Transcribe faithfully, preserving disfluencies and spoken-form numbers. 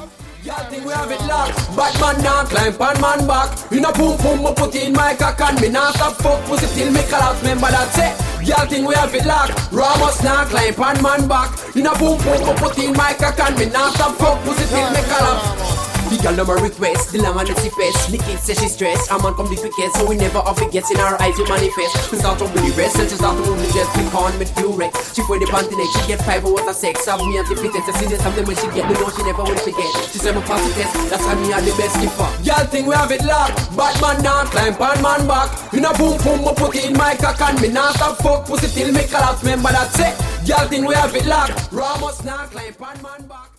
Y'all think we have it locked? Bad man now climb pan man back. In a boom boom, I put in my cock and me now stop fuck pussy till me call out. Remember that's it. Y'all think we have it locked? Ramos now climb pan man back. In a boom boom, I put in my cock and me now stop fuck pussy till me call out. The girl number request, the long and the face. Nikki says she stressed, a man come the quickest, so we never off it gets in our eyes, we manifest. We start to really rest, and she start to move the jet, we can't make you wreck. She for the panty neck, she get five hours of sex. Have me as the fittest, I see this something when she get the know she never will forget. She said my pass the test, that's how me are the best skipper. Y'all think we have it locked? Bad man now climb pan man back. In a boom boom, I put it in my cock and me now stop fuck pussy till me call out. Remember that's it. Y'all think we have it locked? Ramos now climb pan man back.